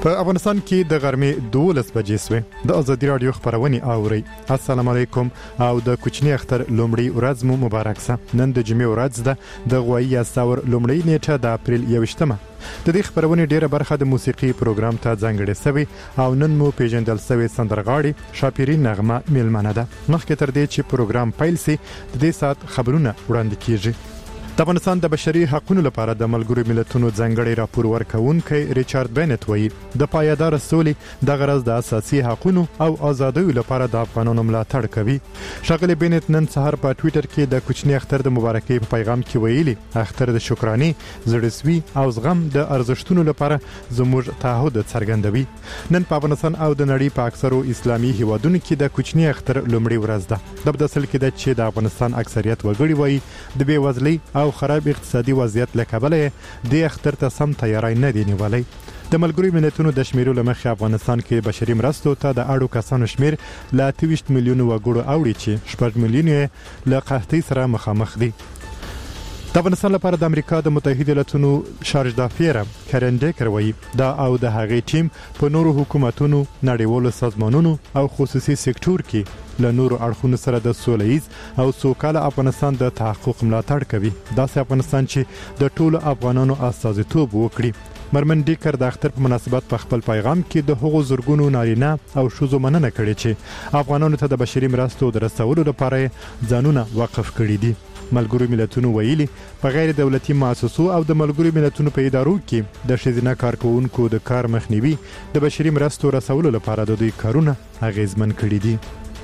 په افغانستان کې د غرمې 12 بجې سوې د ازادي رادیو خبرونه اوري. السلام علیکم او د کوچنی اختر لومړی ورځ مو مبارک سه. نن د جمعې ورځ ده د غوایی استور لومړی نیټه د اپریل 21مه. د دې خبرونه ډیره برخه د موسیقي پروګرام ته ځانګړې شوی او نن مو پیژندل شوی سندرغاړي شاپیرین نغمه میلمنه ده. مخکې تر دې چې پروګرام پیل شي د دې سات خبرونه وړاندې کیږي. د افغانستان د بشري حقوقو لپاره د ملګرو ملتونو ځانګړي راپور ورکونکي ریچارډ بینټ وایي د پایدار سولې د غرض د اساسي حقوقو او ازادیو لپاره د افغانانو ملاتړ کوي. ښاغلی بینټ نن سهار په ټوئیټر کې د کوچنی اختر د مبارکۍ په پیغام کې ویلي اختر د شکرانې زړسوي او زغم د ارزښتونو لپاره زموږ تعهد څرګندوي. نن په افغانستان او د نړۍ په اکثرو اسلامي هیوادونو کې د کوچنی اختر لومړی ورځ ده. د بدسل کې د چې د افغانستان اکثریت وګړي وایي د بیوزلۍ او خراب اقتصادي وضعیت له کبله د اختر ته سم تیاری نه دی نیولای. د ملګرو ملتونو د شمیرو لمخې افغانستان کې بشري مرستو ته د اړو کسانو شمیر له 23 میلیون وګړو اوړي چې 4 میلیون له قحطۍ سره مخامخ دي. د افغانستان لپاره د امریکا د متحده ایالاتونو شارج دافیر کرن ډیکر وایي دا او د هغې ټیم په نورو حکومتونو نړیوالو سازمانونو او خصوصي سکتور کې له نورو اړخونو سره د سولهییز او سوکاله افغانستان د تحقق ملاتړ کوي. داسې افغانستان چې د ټولو افغانانو استازیتوب وکړي. مرمن ډیکر د اختر په مناسبت په خپل پیغام کې د هغو زرګونو نارینه او ښځو مننه کړې چې افغانانو ته د بشري مرستو د رسولو لپاره ځانونه وقف کړي دي. ملګرو ملتونو ویلي په غیر دولتي مؤسسو او د ملګرو ملتونو په ادارو کې د ښځینه کارکونکو د کار مخنیوي د بشري مرستو رسولو لپاره د دوی کارونه اغیزمن کړي دي.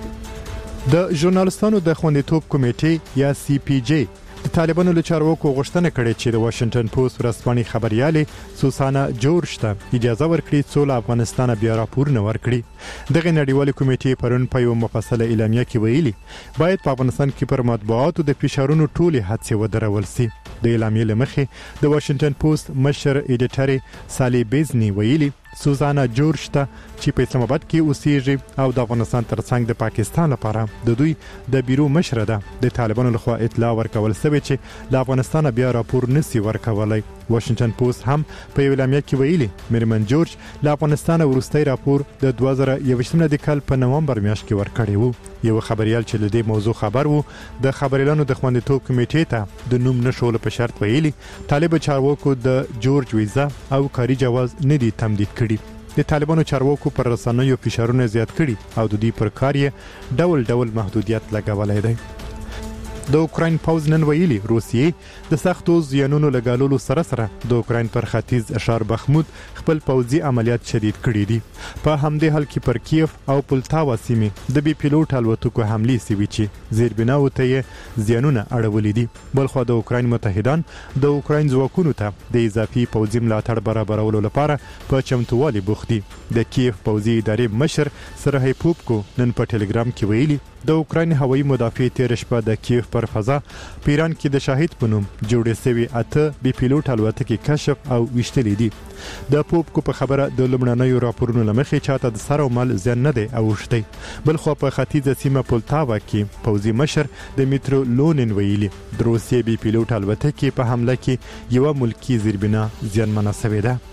د ژورنالستانو د خوندیتوب کمیټې یا سی پی جی د طالبانو له چارواکو غوښتنه کړې چې د واشنگټن پوسټ ورځپاڼې خبريالې سوسانا جورج ته اجازه ورکړي چې له افغانستان بیا راپور نه ورکړي. دغه نړیوالې کمیټې پرون په یو مفصله اعلامیه کې ویلي باید په افغانستان کې پر مطبوعاتو د فشارونو ټولې هڅې ودرول شي. د اعلامیې لمخې د واشنگټن پوسټ مشر ایډیټر سالی بیزنی ویلي سوزانا جورج ته چې په اسلام آباد کې اوسېږي او د افغانستان ترڅنګ د پاکستان لپاره د دوی د بیرو مشر ده د طالبانو لخوا اطلاع ورکول شوې چې د افغانستان بیا راپور نسی ورکولای. واشنگټن پوسټ هم په اعلامیه کې ویلي مرمن جورج له افغانستان وروستي راپور د 2021 کال په نومبر میاشت کې ورکړی وو. یو خبريال چې له دې موضوع خبر وو د خبريالانو د خوندیتوب کمیټې ته د نوم نشول په شرط ویلي طالب چارواکو د جورج ویزا او کاري جواز نه دي تمدید کړي. د طالبانو چارواکو پر رسنیو فشارونه زیات کړي او د دې پر کار یې ډول محدودیت لګولای دی. د اوکراین پوز نن ویلي روسیې د سختو زیانونو لګالولو سره د اوکراین پر ختیځ اشار بخمود خپل پوځي عملیات شدید کړي دي. په همدې حال کې پر کیف او پولتاوا سیمې د بي پیلوټ الوتکو حملې سوي چې زیربناو ته زیانونه اړولې دي. بلخو د اوکراین متحدان د اوکراین ځواکونو ته د اضافي پوځي ملاتړ برابرولو لپاره په چمتووالي بوخت دي. د کیف پوځي ادارې مشر سرهی پوپکو نن په ټلګرام کې ویلي د اوکراین هوایي مدافع تیر شپه د کیف پر فضا په ایران کې د شاهد په نوم جوړې شوی 8 بي پیلوټ الوتکې کشف او وشتلې دي. د پوپکو په خبره د لمړنیو راپورونو لمخې چاته د سر او مال زیان نه دی اوښتي. بل خو په ختیځه سیمه پولتاوا کې پوځي مشر د میټرو لونن ویلي د روسیې بي پیلوټ الوتکې په حمله کې یو ملکی زیربنا زیانمنه شوې ده.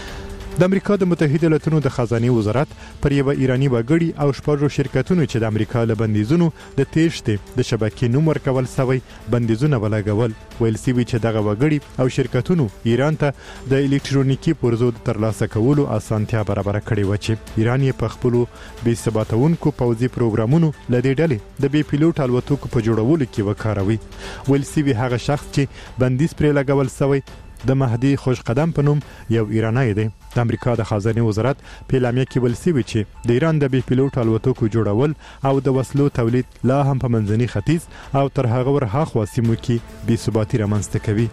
د امریکا د متحده ایالاتونو د خزانه وزارت پر یو ایرانی وګړي او شپږو شرکتونو چې د امریکا له بندیزونو د تېښتې د شبکې نوم ورکول شوی بندیزونه ولګول. ویل شوی چې دغه وګړي او شرکتونو ایران ته د الکترونیکی پرزو د ترلاسه کولو اسانتیا برابر کړې و چې ایران یې په خپل بې ثباتونکو پوځي پروګرامونو لدې ډلې د بي پیلوټ الوتکو په جوړولو کې وکاروي. ویل شوی هغه شخص چې بندیز پرې لګول شوی د مهدی خوش قدم په نوم یو ایرانی دی. د امریکا د خزانه وزارت په اعلامیه کې ویل شوی چې د ایران د بي پیلوټ الوتکو جوړول او د وسلو تولید لا هم په منځني ختیځ او تر هغه ورهاخوا سیمو کې بې ثباتي رامنځته کوي.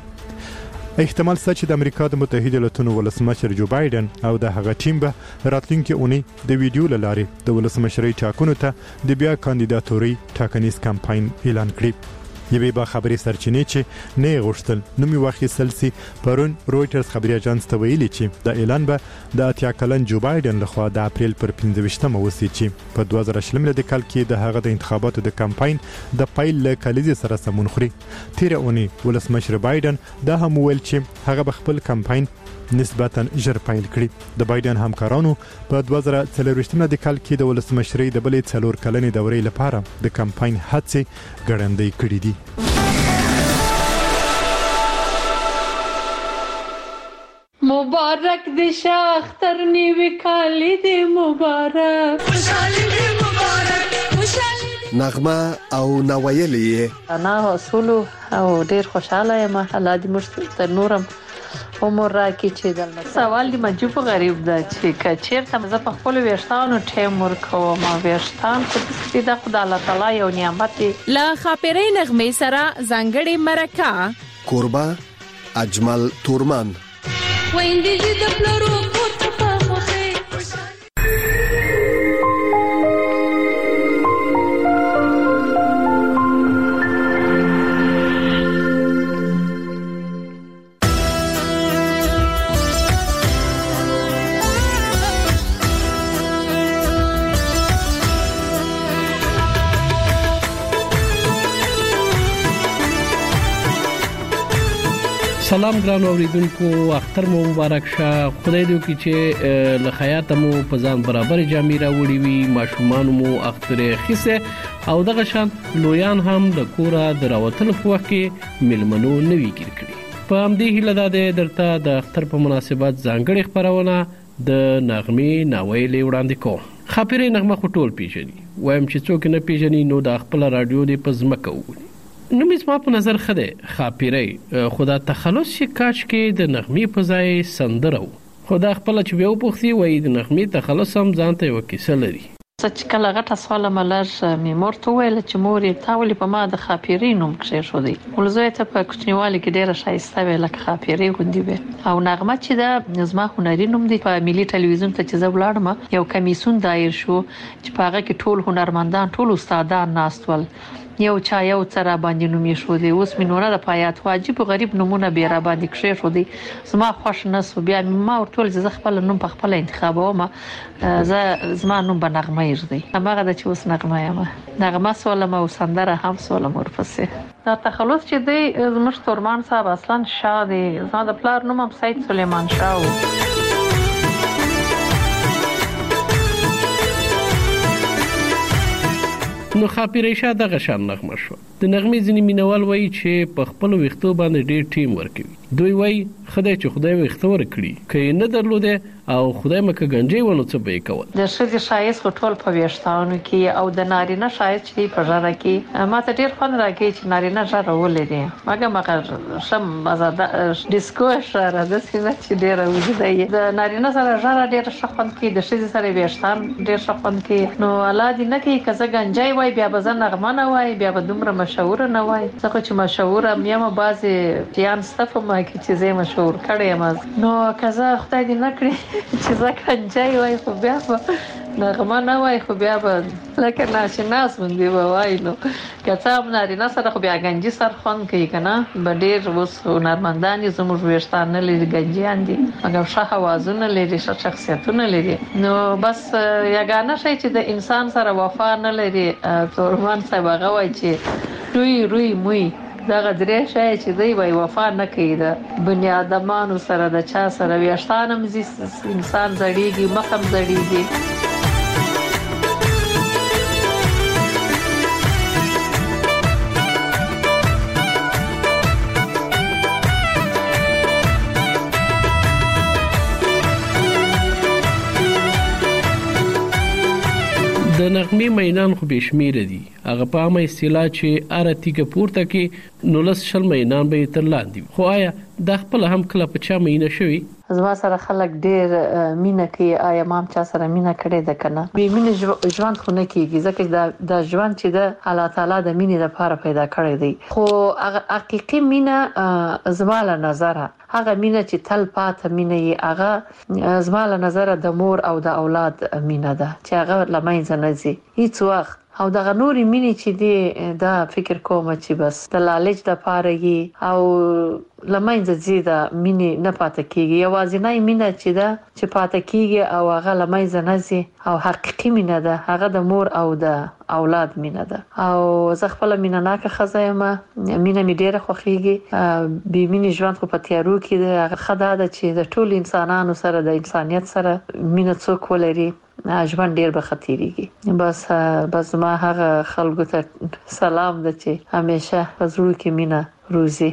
احتمال شته چې د امریکا د متحده ایالاتونو ولسمشر جو بایدن او د هغه ټیم به راتلونکي اونۍ د ویډیو له لارې د ولسمشرۍ ټاکنو ته د بیا کاندیداتوري ټاکنیز کمپاین اعلان کړي. یوې با خبري سرچینې چې نه غوښتل نومي واخیستل سي پرون رويټرز خبري اژانس ته ویلي چې د اعلان به د اتیا کلن جو بایدن لخوا د اپریل پر 15مه وسی چې په 2020 کال کې د هغه د انتخاباتو د کمپاین د پایل له کلیزې سره سمون خوري. تیر اونۍ ولسمشر بایدن دا هم ویل چې هغه خپل کمپاین نسبتاً ژر پیل کړي. د بایدن همکارانو په 2024 د کال کې د ولسمشرۍ د بلې 4 کلنې دورې لپاره د کمپاین هڅې ګړندۍ کړې دي. مبارک دی شاختر نیوی کالی دی مبارک خوشحالی دی مبارک خوشحالی دی نغمه او نوایلی انا حصولو او ډیر خوشحاله یم. الله دې موږ ته نورم عمر راکړي چې دلته سوال دی مجبور غریب ده چې کچیرته زه په خپل ویشتانو ټیم ورکوم ما ویشتان خو دې د خدای الله تعالی یو نعمت دی. لا خاپیرې نغمه سره ځانګړي مرکه کوربه اجمل تورمان ویندې چې د پلرو پورته په مخې سلام ګران اوریدونکو، اختر مو مبارک شه. خدای دې وکړي چې له خیاطه مو په ځان برابر جامې راوړي وي، ماشومان مو اخترې خيسه او دغه شان لویان هم د کوره د راوتلو په وخت کې ملمنو نوي ګیر کړي. په همدې هیله ده درته د اختر په مناسبت ځانګړي خبرونه د نغمې ناویلې وړاندې کوم. خاپیرې نغمه خو ټول پیژني، وایم چې څوک نه پیژني نو د خپل رادیو دې په ځمکه وګوري. نو مې په نظر خده خاپیرې خدا تخلص شي کاش کې د نغمې په ځای سندره خدا خپل چې به وپوښتي وای د نغمې تخلص هم ځان ته وکیسه لري. چې کله غټه سواله ملر میمور ته ویل چې مورې تاولي په ما د خاپیرې نوم کښې شو دی ولزوی ته په کوچنیوالي کې ډیره شایسته ویل لکه خاپیرې غوندي وي او نغمه چې د زما هنري نوم دی. په ملي ټلویزیون ته چې زه ولاړم یو کمیسون دایر شو چې په هغه کې ټول هنرمندان ټول استادان ناستول یو چا یو تر باندې نومې شو دی. اوس مینونه د پایات واجب غریب نمونه به را باندې کښې شو دی. زما خوښ نسو بیا ما ورټول زه خپل نوم په خپل انتخابوم. زه زما نوم به نغمه دی. هغه د چې اوس نغمه یم. نغمه سولم او سندره هم سولم ورپسې. دا تخلص چې دی زموږ تورمان صاحب اصلا شاه دی. زما د پلار نوم هم سید سلیمان شاه و. نو خاپیرې شه دغه شان نغمه شو. د نغمې ځینې مینوال وایي چې په خپل ویښتو باندې ډېر ټیم ورکوي. دوی وایي خدای چې خدای ویښته ورکړي که نه درلوده او خدای مکه گنجي ونه څه به کول. د ښځې شایست ټول په ویښتانو کې او د نارینه شایست چې په ژړه کې ما ته ډېر خوند راکوي چې نارینه ژړه ولري. مګر شم آزاد ډیسکو ژړه د سینه چې ډېر وځي. د نارینه سره ژړه ډېر ښه خوند کوي، د ښځې سره ویښتان ډېر ښه خوند کوي. نو الله دې نه کوي که زه گنجي وای بیا به زه نغمه نه وای بیا به دومره مشهور نه وای. زه خو چې مشهور ام یم بعضې جیان سته په ما کې چې زه مشهور کړی یم. نو که زه خدای دې نه کړي چې زه گنجي وای خو بیا به نغمه نه وای خو بیا به لکه ناشناس باندې به وای. نو که څه هم نارینه سره خو بیا گنجي سر خوند کوي که نه به ډېر اوس هنرمندان دي زموږ ویښتان نه لري گنجیان دي مګر ښه اوازونه لري ښه شخصیتونه لري. نو بس یګانه شی چې د انسان سره وفا نه لري تورمان صاحب هغه وای چې روی موی دغه درې شای چې دی وای وفا نه کوي د بنی آدمانو سره د چا سره ویښتان هم انسان زړیږي مخ هم زړیږي. د نغمې مینان خو بشمیره دي. هغه په عامه اصطلاح چې ارتیګه پورته کې 19 مینان به تر لاندې. خو آیا د خپل هم کله په چا مینه شوی؟ زما سره خلک ډېر مینه کوي. آیا مام چا سره مینه کړې ده کنه؟ به مینه ژوند خو نه کیږي ځکه د ژوند چې د الله تعالی د مینې لپاره پیدا کړی دی. خو حقيقي مینه زما له نظره هغه مینه چې تل پاته مینه یې هغه زما له نظره د مور او د اولاد مینه ده چې هغه لمنځه نه ځي هیڅ وخت. او دغه نوري مینې چې دی دا فکر کوم چې بس د لالچ د پارهږي او لمنځه زیاده مینې نه پاتې کیږي یوازینۍ مینه چې دا چې پاتې کیږي او هغه لمنځه نه زی او حقيقي مینه ده هغه د مور او د اولاد مینه ده او زه خپل مینه ناکه خزایمه مینه می ډیره خوخیږي به مینه ژوند خو په تیارو کې ده خدای ده چې د ټول انسانانو سره د انسانيت سره مینه څوک ولري ژوند ډیر به خطرېږي بس ما هغه خلکو ته سلام ده چې همیشه پزړو کې مینه روزي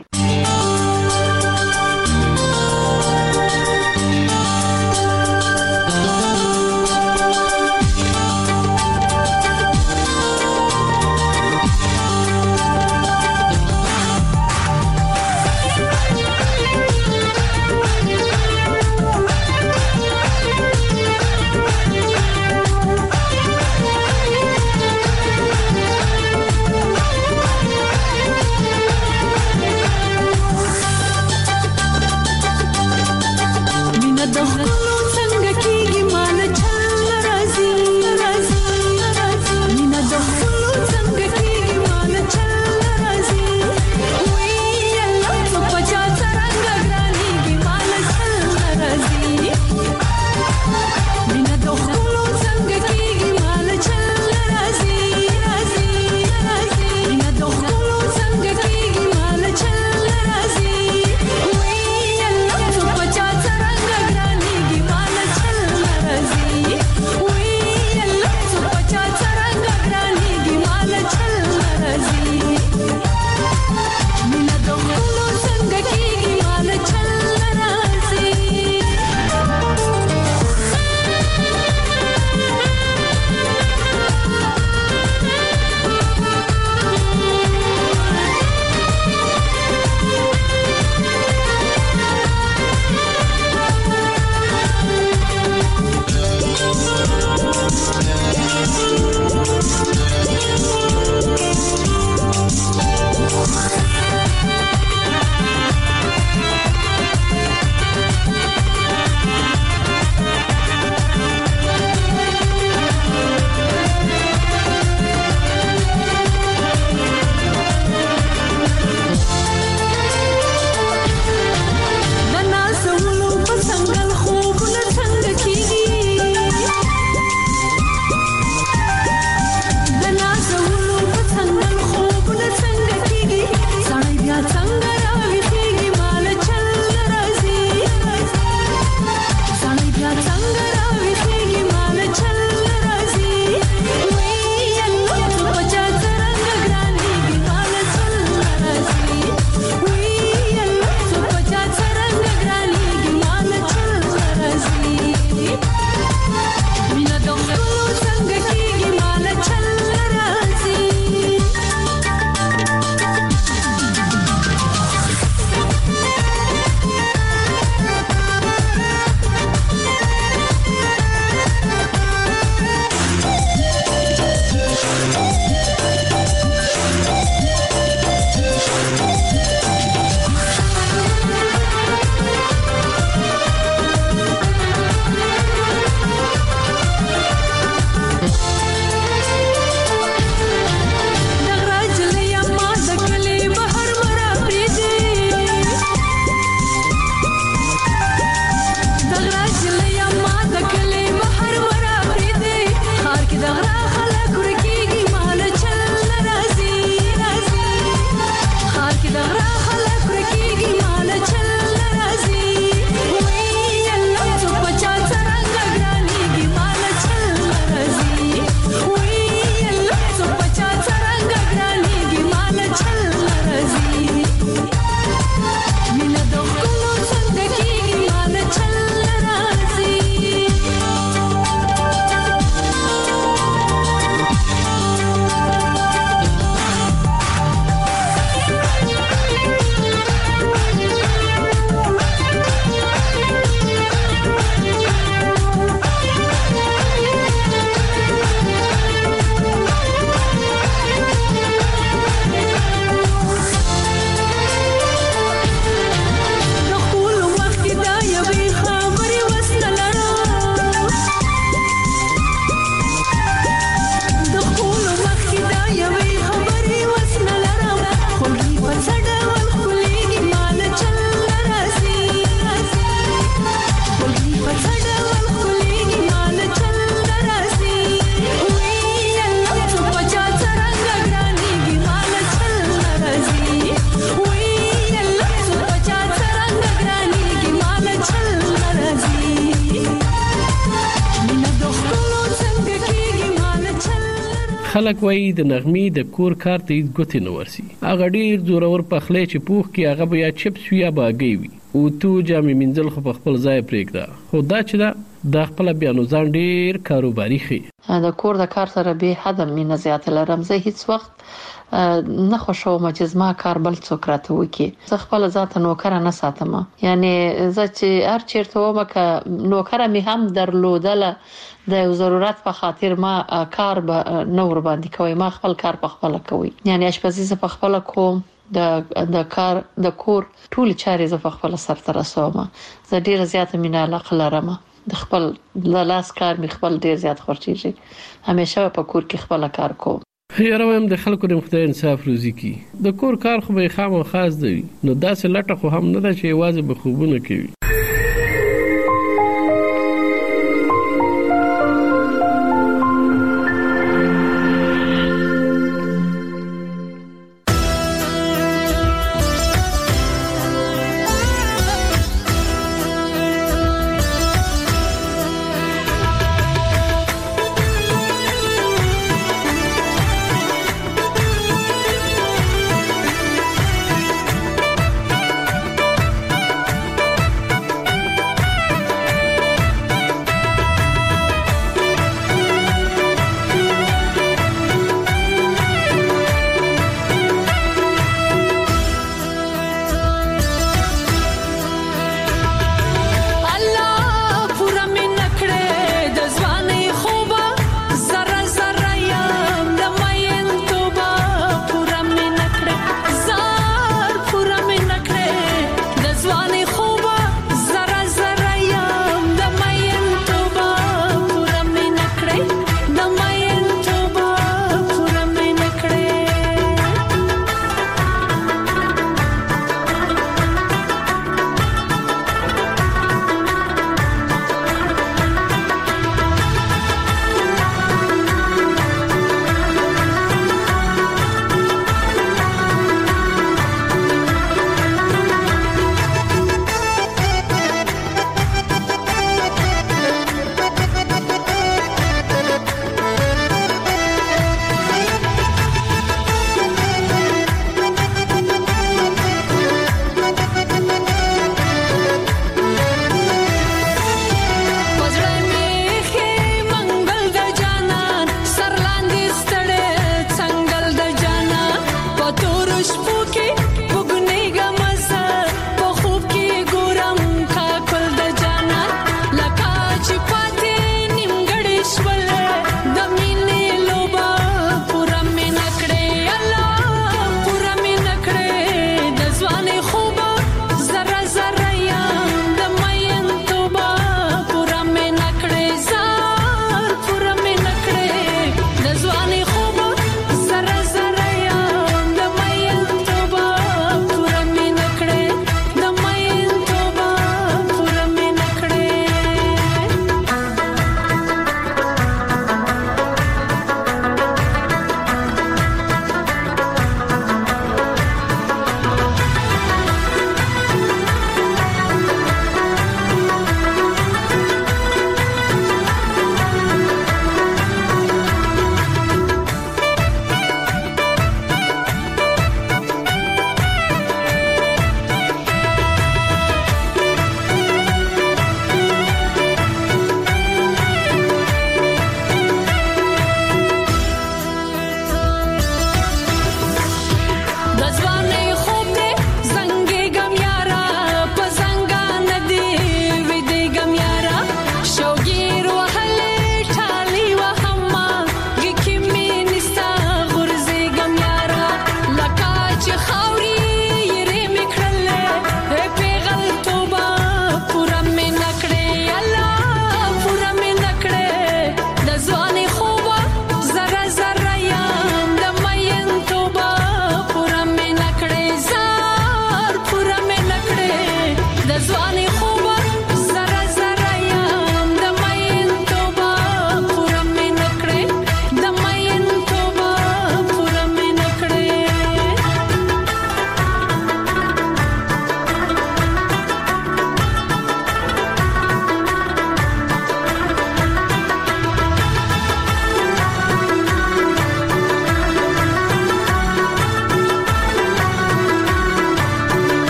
خلک وایي د نغمې د کور کار ته هیڅ ګوتې نه ورسي. هغه ډیر زورور پخلی چې پوخ کې هغه به یا چپس وي یا باګي وي او تو جامې منځل خو په خپل ځای پرېږده. خو دا چې دا خپل بیا نو ځان ډیر کاروباري خي. د کور د کار سره به حد مینه زیات لرم. زه هیڅ وخت نه خوشوم چې زما کار بل څوک راته وکي. زه خپل ذات نوکر نه ساتم. یعنی زه چې هر چیرته ومکه نوکر می هم درلودله د ضرورت په خاطر ما کار به نور باندې کوي. ما خپل کار په خپل کوي. یعنی اشپزي زه په خپل کوم. د کار د کور ټول چارې زه په خپل سر ته رسوم. زه ډیر زیات مینه علاقه لرم. د خپل لاس کار می خپل ډیر زیات خورچیږي. همیشه په کور کې خپل کار کوم. یاره وایم د خلکو د خدای انصاف روزي کی. د کور کار خو به خامو خاص دی نو داسې لټه خو هم نه ده چې واځي به خوبونه کوي.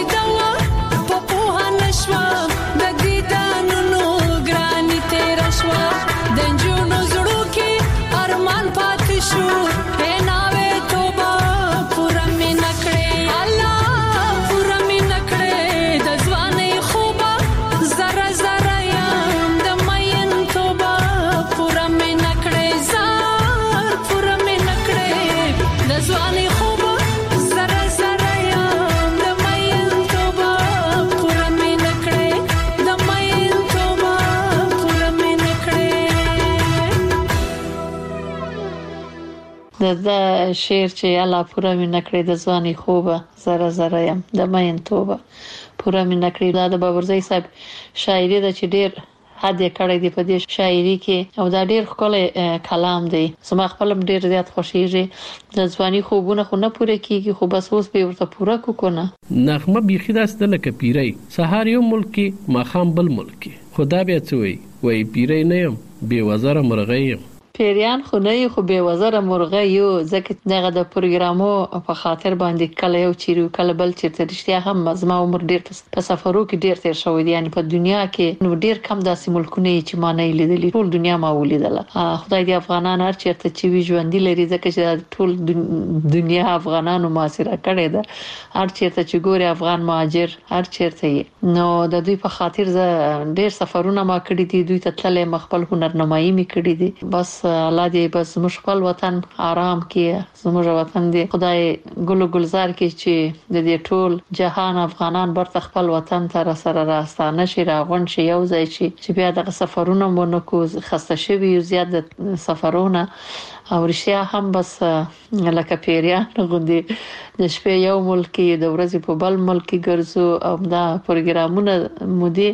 د شعر چې الله پوره مې نکړې د ځواني خوبه زره زره يم د مین توبه پوره مې نکړې. دا د بابرزی صاحب شاعري ده چې ډېر حد یې کړی دی په دې شاعري کې او دا ډېر ښکلی کلام دی. زما خپل ډېر زیات خوښیږي. د ځواني خوبونه خو نه پوره کیږي خو بس اوس به ورته پوره کوکنه. نغمه بيخي داسته لکه پیری سهار یو ملکی ماخام بل ملکی خدا بیا څوي وای پیری نه يم بے وزره مرغه يم. پیریان خو نه خو بے وزره مرغه یو ځکه دغه د پروګرامو په خاطر باندې کله یو چیرې کله بل چیرته رښتیا هم زما عمر ډیر په سفرو کې ډیر تیر شوی دی. یعنی په دنیا کې نو ډیر کم داسې ملکونه چې ما نه لیدلې. ټول دنیا ما ولیدله. خدای دې افغانان هر چیرته چې وی ژوند لري ځکه چې ټول دنیا افغانانو معاصره کړي ده. هر چیرته چې ګوري افغان مهاجر هر چیرته نو د دوی په خاطر ډیر سفرونه ما کړی دي. دوی ته تللې مخبل هنرنمایي می کړی دي. بس الله دې بس زموږ خپل وطن آرام کړي. زموږ وطن دې خدای ګل گلزار کړي چې د دې ټول جهان افغانان برته خپل وطن ته سره راستانه شي راغون شي یو ځای چې بیا د سفرونو مونږ کو خسته شوی زیات سفرونه او رښتیا هم بس لکه پیریان غوندي د شپې یو ملک د ورځې په بل ملک ګرځو او دا پروګرامونه مودي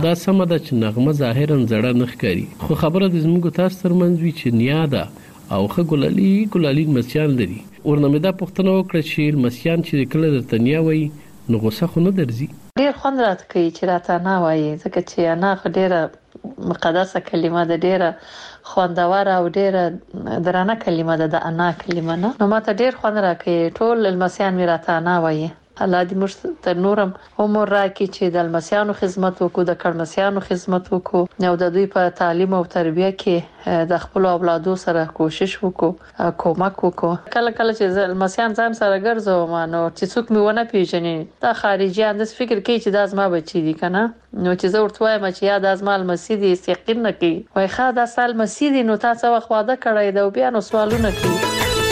دا سم ده چې نغمه ظاهرا زړه نه ښکاري خو خبره د زموږ تاسو ترمنځ وی چې نیا ده او خه ګلالي مسیان لري ورنه مې دا پوښتنه وکړه چې مسیان چې کله درته نیا وي نو غوسه خو نه درځي ډیر خوند راکوي چې راته نه وایي ځکه چې انا خو ډیره مقدسه کلمه ده ډیره خوندوره او ډیره درانه کلمه ده د انا کلمه نه نو ماته ډیر خوند راکوي ټول المسیان مې راته نه وایي الله دې موږ تر نورم عمر راکړي چې د المسیانو خدمت وکړو د کړمسیانو خدمت وکړو او د دوی په تعلیم او تربیه کې د خپل اولادو سره کوشش وکړو کومک وکړو کله کله چې المسیان ځم سره ګرځوم نو چې څوک مې ونه پیژني دا خارجيان د فکر کوي چې دا زما بچی دي کنه نو چې زه ورته وایم چې یا د ازمال مسیدي یقین نه کوي وای ښا دا سال مسیدي نو تاسو وخت واده کړی دا بیا نو سوالونه کوي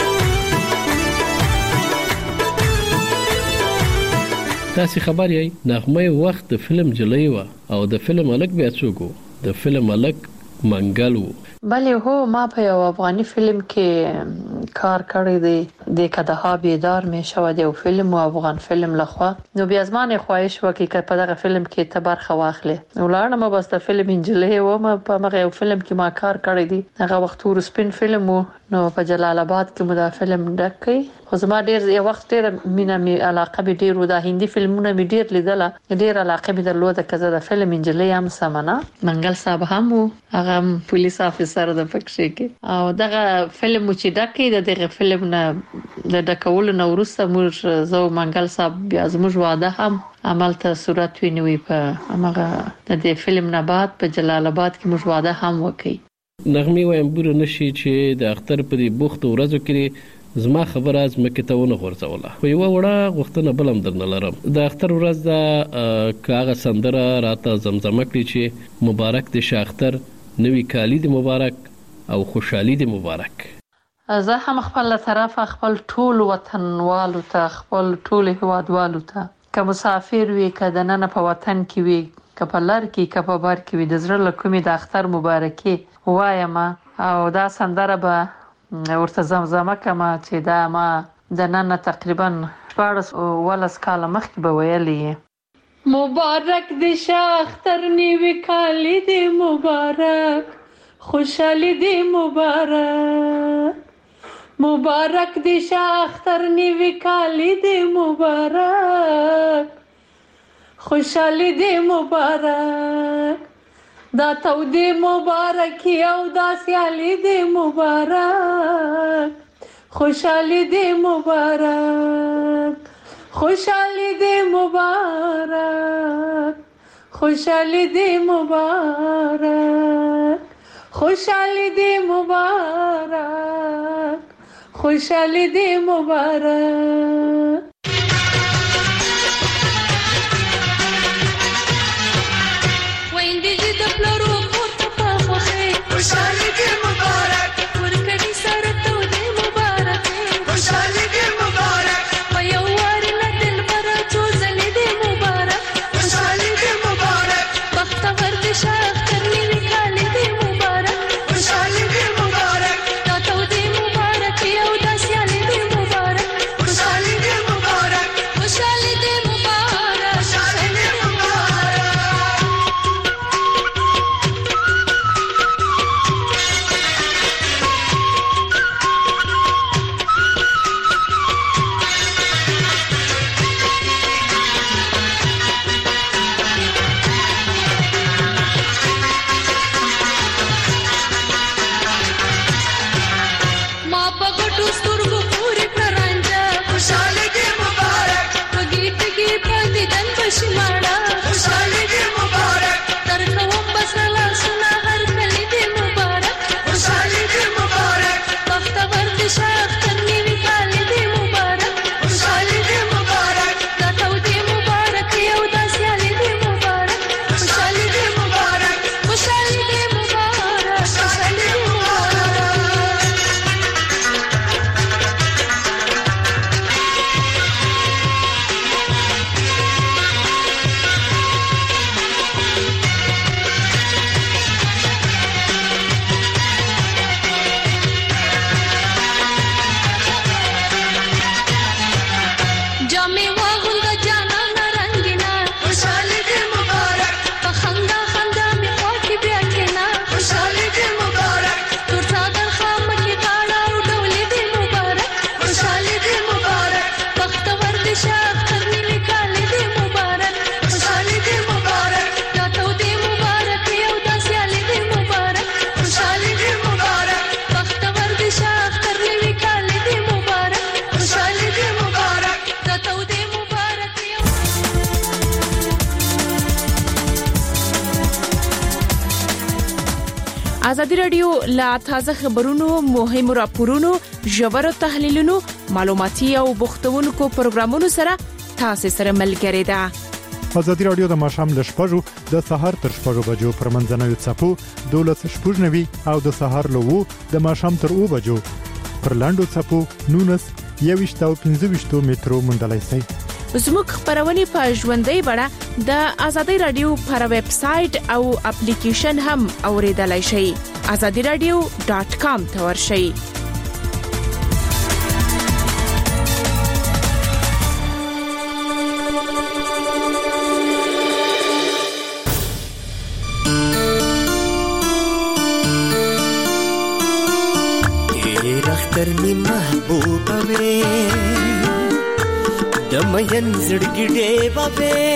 تاسو خبر یې نغمه وخت د فلم جلای و او د فلم الک بیا څوک د فلم الک منګل و بله هو ما په یو افغاني فلم کې کار کړی دی د کدها بیدار مې شو دی او فلم او افغان فلم لخوا نو بیا زمانه خواهش وکړي چې په دغه فلم کې تبرخه واخلي نو لاړم بس د فلم انجلې و ما په مغه فلم کې ما کار کړی دی هغه وخت ور سپین فلم و نو په جلال آباد کې مو دا فلم ډکې خو زما ډیر یو وخت ډیر مینا می علاقه به ډیر و د هندي فلمونه می ډیر لیدله ډیر علاقه به درلوده کزه د فلم انجلې هم سمنه منګل صاحب هم هغه پولیس افسر د پکښې کې او دغه فلم چې ډکې دغه فلم نه د ډکول نو ورسته موږ زو منګل صاحب بیا زموږ واده هم عمل ته صورت وینوي په هغه د دې فلم نه بعد په جلال آباد کې موږ واده هم وکړي نغمه وایم بوره نشي چې د اختر په دې بوخت ورځو کې زما خبره از مکه ته ونه غورځوله خو یو وړه غوښتنه بلم درنه لرم د اختر ورځ دا کاغه سندره راته زمزمه کړی چې مبارک دې شاختر نوی کالی دې مبارک او خوشحالي دې مبارک زه هم خپل طرف خپل ټول وطنوالو ته خپل ټول هوادوالو ته که مسافر وي که د نن په وطن کې وي که په لار کې که په بار کې وي د زړه له کومې د اختر مبارکي وایم او دا سندره به ورته زمزمه کوم چې دا ما د نن تقریبا 14 کال مخکې به ویلې مبارک دې شاختر نیوي کالی دې مبارک خوشحالي دې مبارک مبارک دې شاختر نیوي کالی دې مبارک خوشحالي دې مبارک دا تو دې مبارک او دا سیالي دې مبارک خوشحالي دې مبارک خوشحالي دې مبارک خوشحالي دې مبارک خوشحالي دې مبارک خوشحالي دې مبارک خوشحالي دې مبارک ورکړي سره ته دې مبارک خوشحالي دې مبارک په یو وار له دل پر څو ځلې دې مبارک خوشحالي دې مبارک بختور دې شاختر نیوي کالی دې مبارک خوشحالي دې مبارک تا ته دې مبارک او دا سیالي دې مبارک خوشحالي دې مبارک خوشحالي دې مبارک خوشحالي دې Shimada, Kushali de Mubarak, Tarkawam Basala Suna Har Kali de Mubarak, Kushali de Mubarak, Baftavar de Shakhtar Nivi Kali de Mubarak, Kushali de Mubarak, Tataw de Mubarak, Yauda Siali de Mubarak, Kushali de Mubarak, Kushali de Mubarak, Kushali de Mubarak. ازادي رادیو لا تازه خبرونو مهم راپورونو ژور تحلیلونو معلوماتي او بوختونکو پروګرامونو سره تاسو سره ملګری ده. ازادي رادیو د ماشام ل شپږو د سهار تر شپږو بجو پر منځنوي څپو 12:90 او د سهار له 2 د ماشام تر 2 بجو پر لاندو څپو 19 او 15 مترو مندلای سي. زموږ خبرونه په ژوندۍ بڼه د ازادي رادیو پر ویب سټ او اپلیکیشن هم اوریدلای شئ. azadiradio.com ته ورشئ. اختر می محبوبه وې د مین زړګي ډېوه وې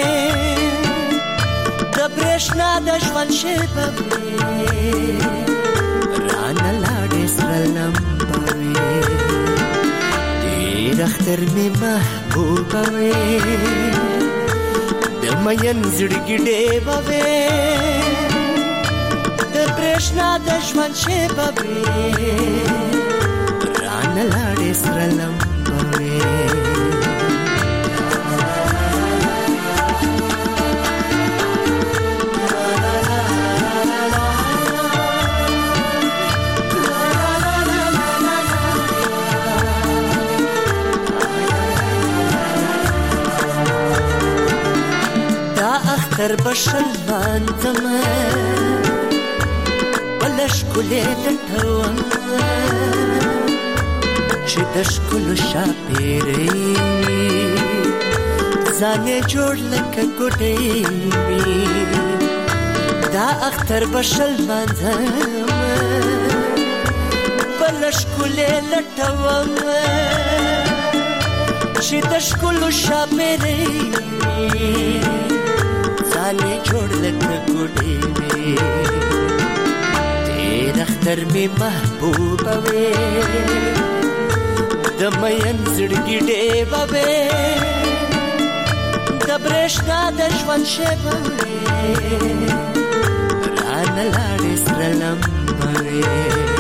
د برېښنا د ژوند شېبه وې رانه لاړې سره لمبه وې ډېر اختر می محبوبه وې د مین زړګي ډېوه وې د برېښنا د ژوند شېبه وې نلاړې سره لمبوي دا اختر بشل باندم بلش کولې لټوم چې د ښکلو شاپېرې ځانې جوړ لکه ګوډۍ وي دا اختر به شل مانځم بله ښکلې لټوم چې د ښکلو شاپېرې ځانې جوړ لکه ګوډۍ وي ډېر اختر مې محبوبه وې د مین زړګي ډېوه وې د برېښنا د ژوند شېبه وې رانه لاړې سره لمبه وې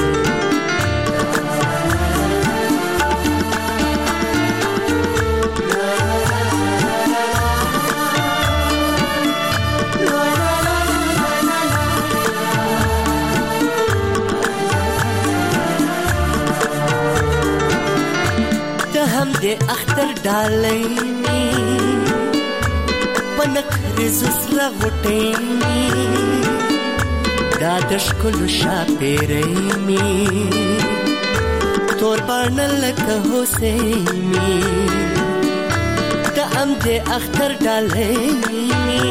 د اختر ډالۍ می پنک رزس را غټې می دا د ښکلو شاپېرې می تور باڼه لکه هوسۍ می د اختر ډالۍ می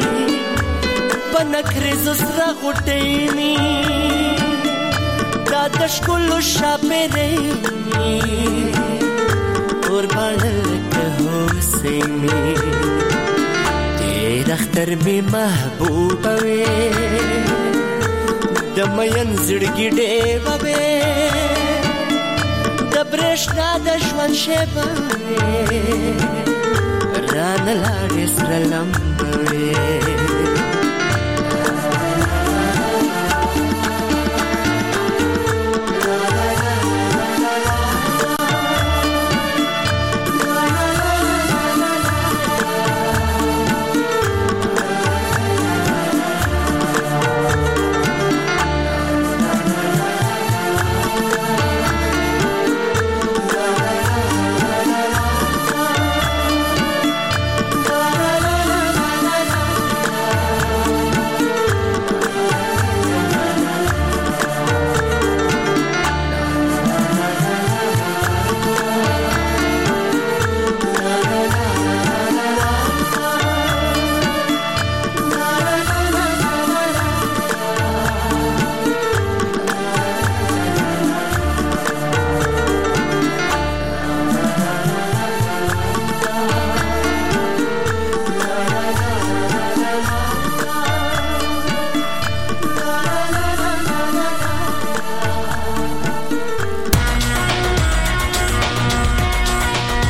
پنک رزس را غټې می دا د ښکلو شاپېرې می تور باڼه لکه هوسۍ می ډېر اختر می محبوبه وې د مین زړګي ډېوه وې د برېښنا د ژوند شېبه وې رانه لاړې سره لمبه وې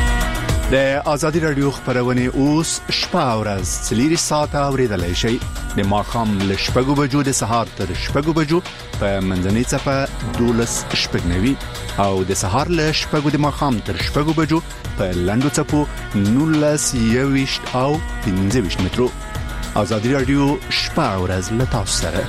د ازادي رادیو خبرونه اوس شپه او ورځ 3 ساعته اوریدلای شئ د ماښام له 6 بجو د سهار تر 6 بجو په منځنۍ صفه 12:09 او د سهار له 6 د ماښام تر 6 بجو په لاندو صفو 19 او 15 مترو. آزادی رادیو شپه او ورځ له تاسو سره.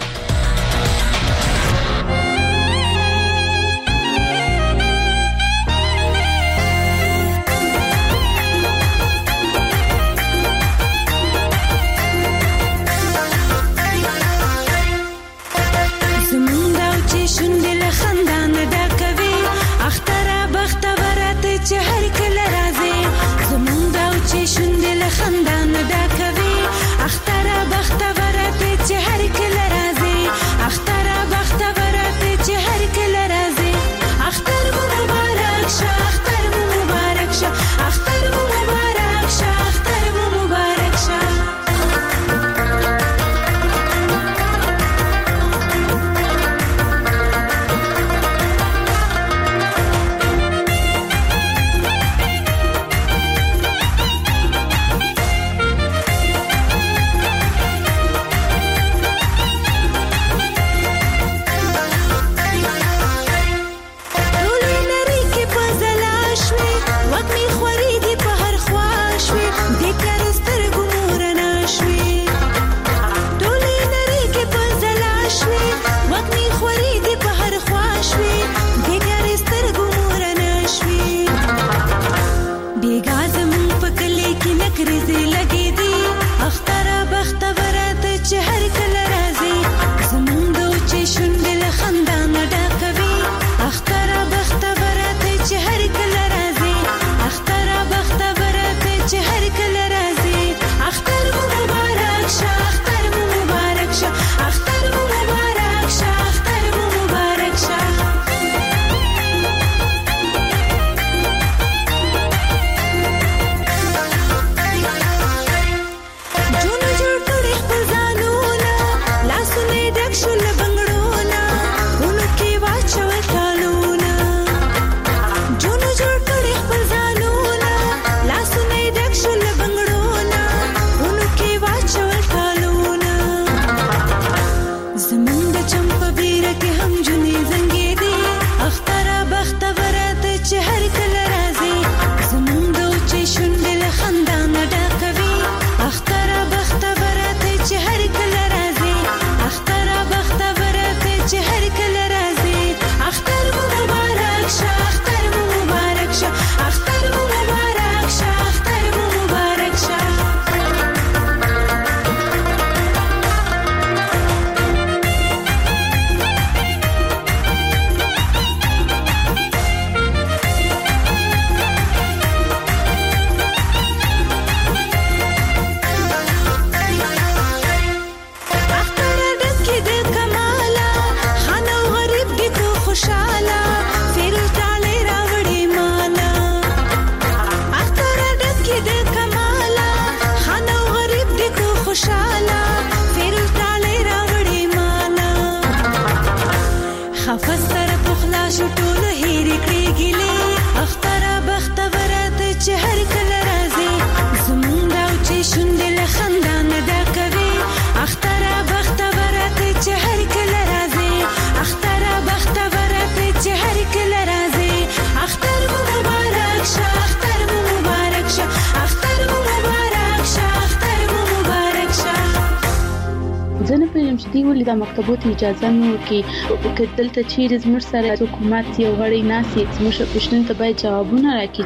ولې د مکتبونو اجازه نه ورکړي دلته چیرې زموږ سره حکومت یو غړی ناسي زموږ پښتنو ته باید جوابونه راکړي.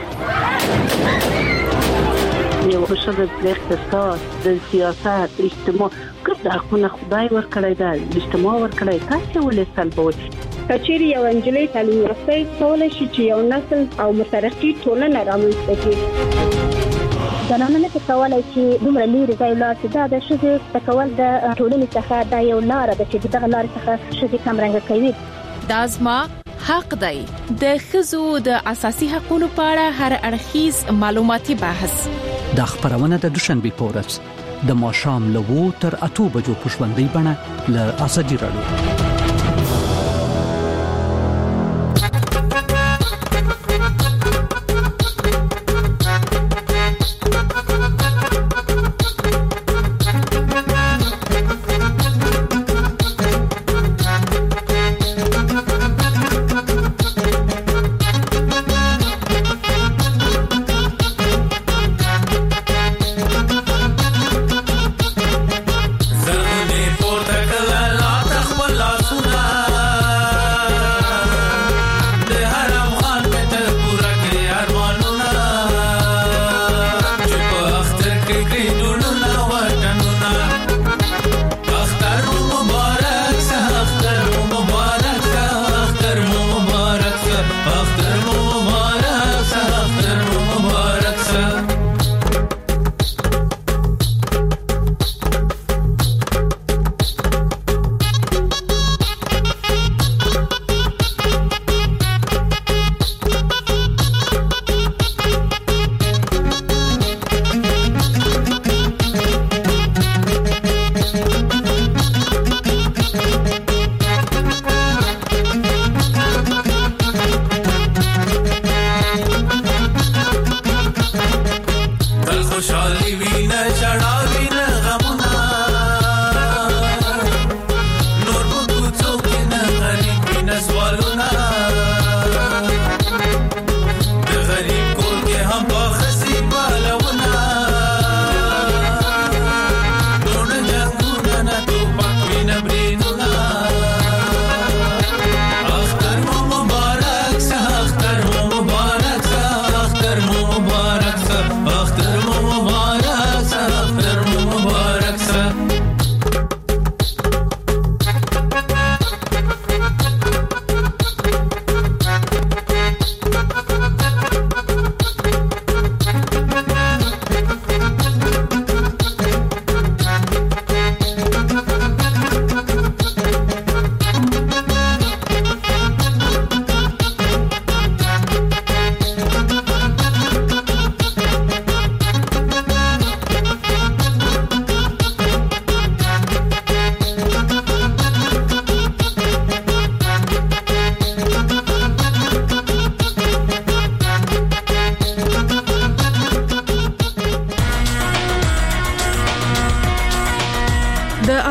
یو شوه د اقتصاد د سیاست اجتماع کله حقونه خدای ورکړی دا اجتماع ورکړی تاسو ولې سلبول کچېری یو انجلۍ تعلیم یافته کولای شي چې یو نسل او مترقي ټولنه رامنځته کړي. زنانه نه کولای شي دومره لري ځای لا چې دا د شذ تکول د ټولنې څخه دا یو لار ده چې دغه لار څخه شذ کمرنګ کوي. دازما حق دی د خزو د اساسي حقوقو په اړه هر اړخیز معلوماتي بحث د خبرونه د دوشنبه پورس د ماښام له 2 تر 8 بجو په ژوندۍ بڼه له آزادي رادیو.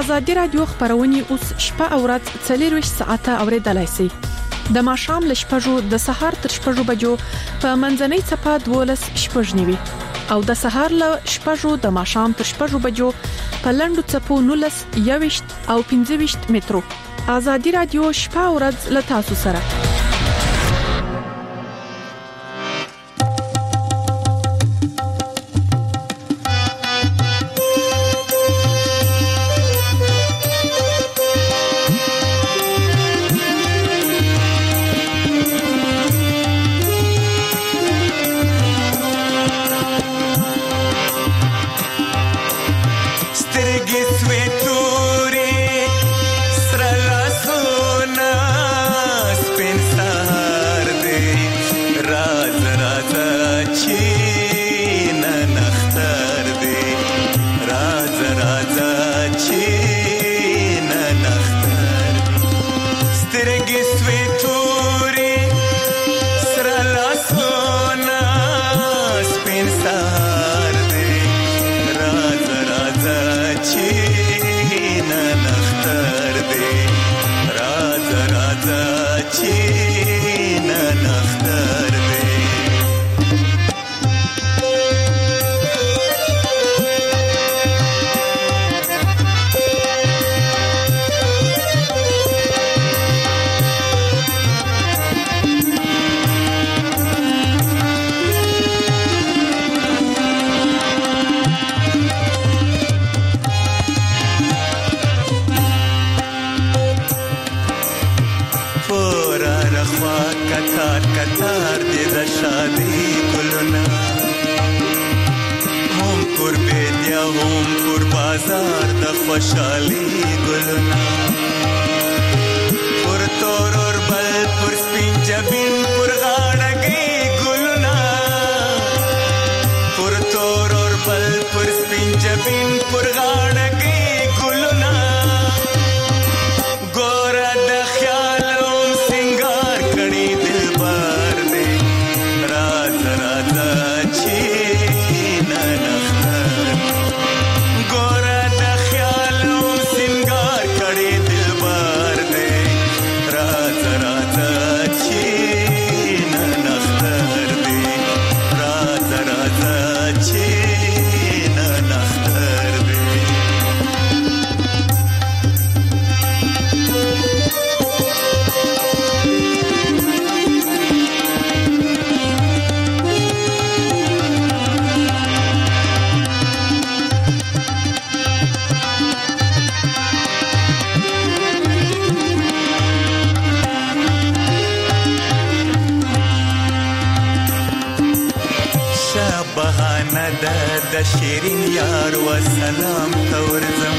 ازادي رادیو خبرونه اوس شپه او ورځ 24 ساعته اوریدلای شئ. د ماښام ل شپږو د سهار تر شپږو بجو په منځنۍ چپه 12 شپږ نیوي او د سهار ل شپږو د ماښام تر شپږو بجو په لندو چپو 19 21 او 25 مترو. ازادي رادیو شپه او ورځ ل تاسو سره. د شیرین یار و سلام تورزم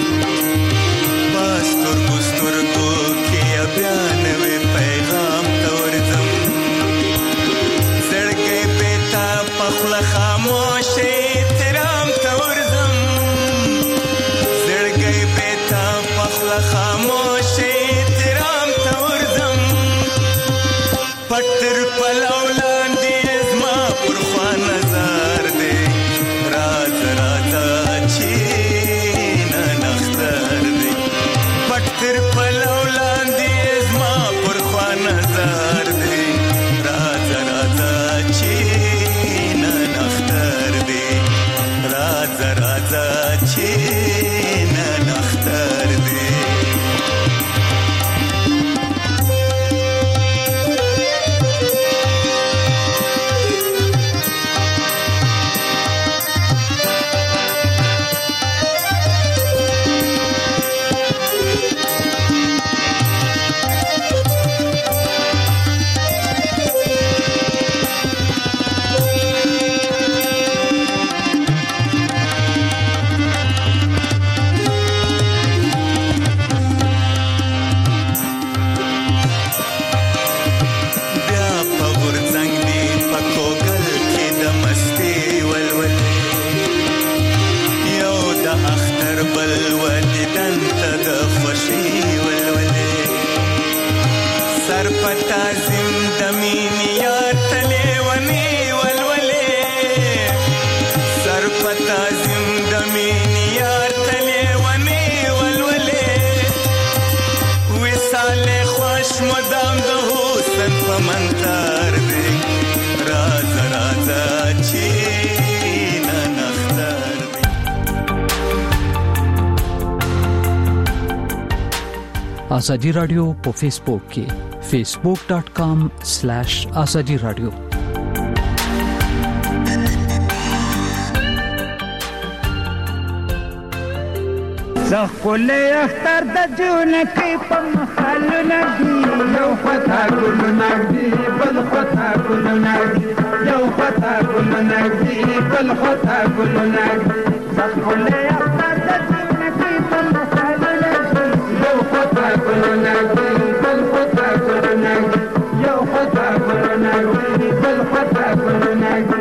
باستر ګستر کو کې بیان وی پیغام تورزم زړګې پتا پخله خاموش احترام تورزم زړګې پتا پخله خاموش احترام تورزم پټر پلولان دې زما پر خوا نظر دې راز راځه چې نن اختر دې پټر پلولان دې زما پر خوا نظر دې راز راځه چې نن اختر دې راز راځه چې نن اختر دې سر پتا زم دمین یار تلے ونی ول ازادي رادیو په فیسبوک کې facebook.com/azadi radio زخولې اختر د جون کې په محلو نګي یو خطا ګل نګي بل خطا ګل نګي یو خطا ګل نګي بل خطا ګل نګي زخولې اختر د جون کې په محلو نګي یو خطا ګل نګي بل خطا ګل نګي یو خطا ګل نګي بل خطا ګل نګي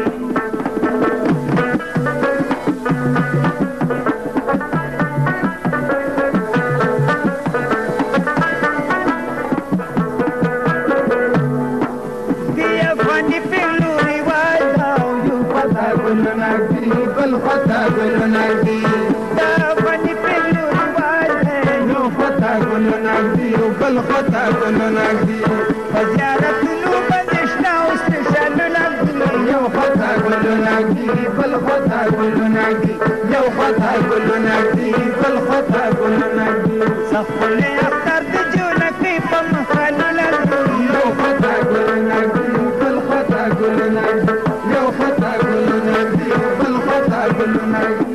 بل خطا ګل نګي دا ونی په لوري وایي نو خطا ګل نګي بل خطا ګل نګي زیارت نو بنشنا واستشال نګي یو خطا ګل نګي بل خطا ګل نګي یو خطا ګل نګي بل خطا ګل نګي سخولې اختر د جون کې په مخالو نګي یو خطا ګل نګي بل خطا ګل نګي یو خطا ګل نګي بل خطا ګل نګي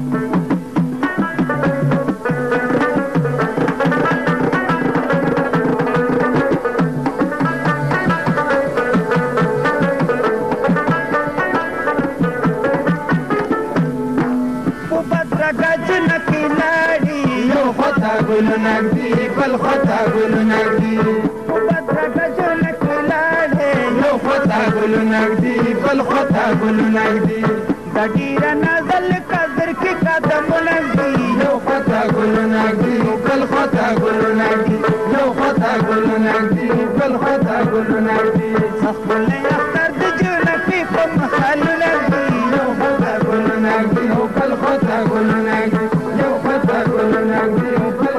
ګل نګي بل خطا ګل نګي وبدرګه جن کلاله یو خطا ګل نګي بل خطا ګل نګي دګیر نازل قدر کی قدم نګي یو خطا ګل نګي بل خطا ګل نګي یو خطا ګل نګي بل خطا ګل نګي سخولې اختر د جن په محل نګي یو خطا ګل نګي بل خطا ګل نګي یو خطا ګل نګي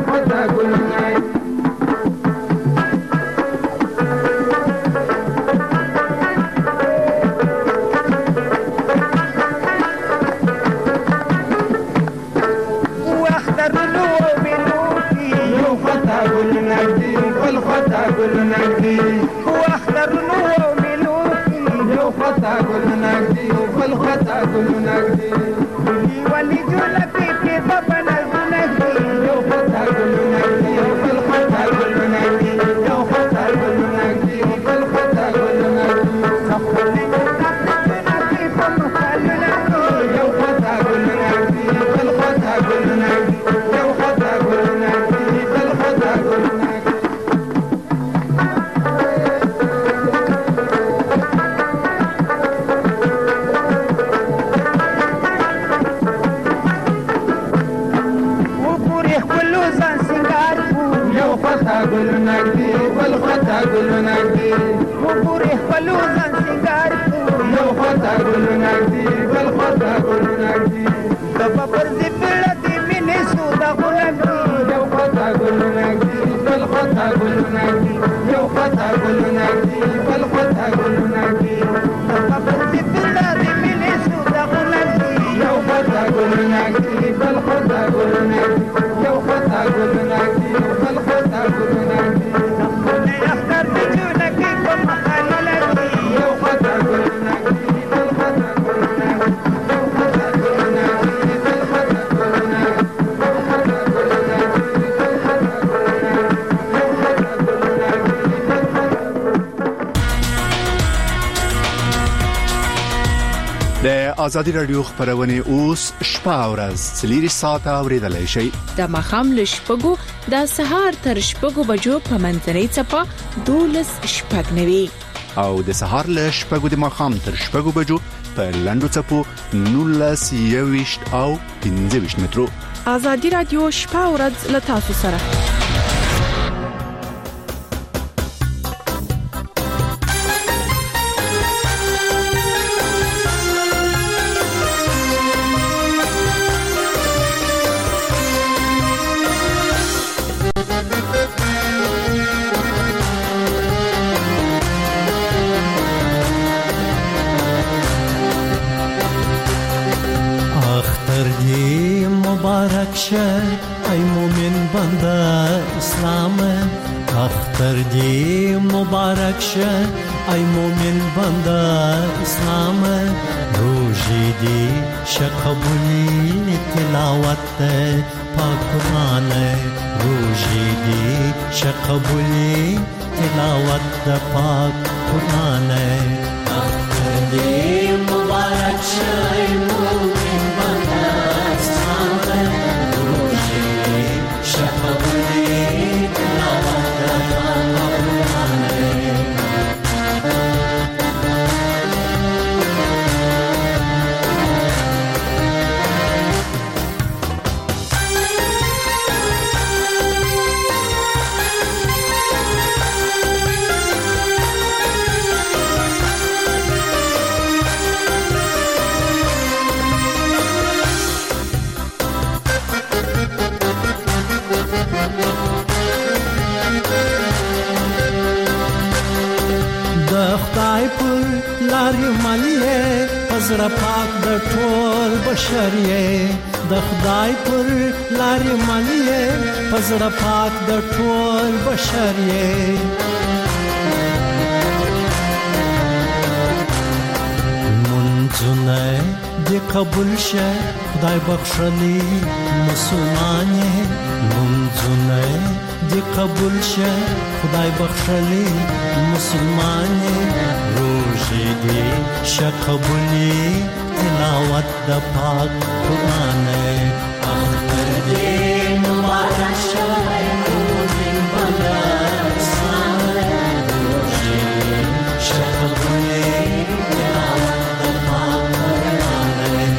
ازادي رادیو خبرونه اوس شپه او ورځ 3 ساعته اوریدلای شي د مخام لشپګو د سهار تر شپګو بجو په منځنۍ چپا 12 شپګنوي او د سهار لشپګو د مخام تر شپګو بجو په لندو چپو 19 او 15 مترو ازادي رادیو شپه او ورځ له تاسو سره مبارک شه ای مومن بنده اسلام اختر دی مبارک شه ای مومن بنده اسلام روزی دی شقبولی تلاوت پاک قرآن روزی دی شقبولی تلاوت پاک قرآن اختر دی مبارک شه ای مومن بنده اسلام روزی دی شقبولی تلاوت زړه پاک د ټول بشریه د خدای پر لارې مالیه زړه پاک د ټول بشریه منځونه دې قبول شه خدای بخښلي مسلمانې منځونه دې قبول شه خدای بخښلي مسلمانې روزي دې شقبولي تلاوت د پاک قرآن اختر دې مبارک شه مومن بنده اسلام روزي دې شقبولي تلاوت د پاک قرآن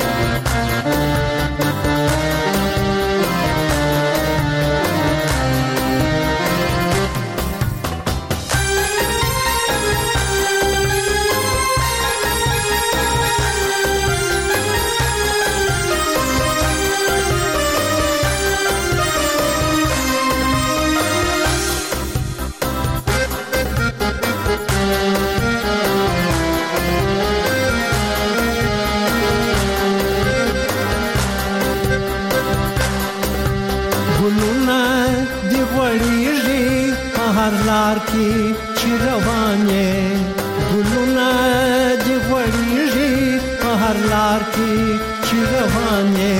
لار کې چې روانې ګلونه دې وړيږي په هر لار کې چې روانې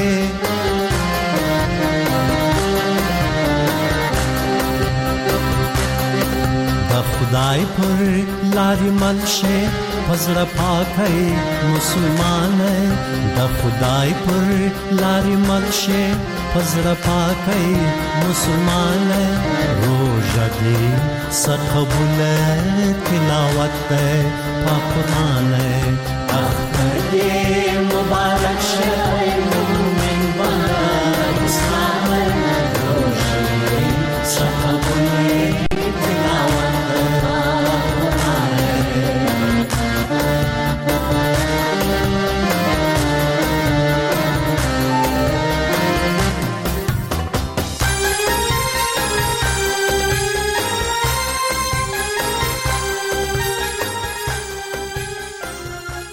د خدای پر لارې ملشه پزړه پاکي مسلمان د خدای پر لارې ملشه پزړه پاکي مسلمان روزه دې سقبول تلاوت پاک قرآن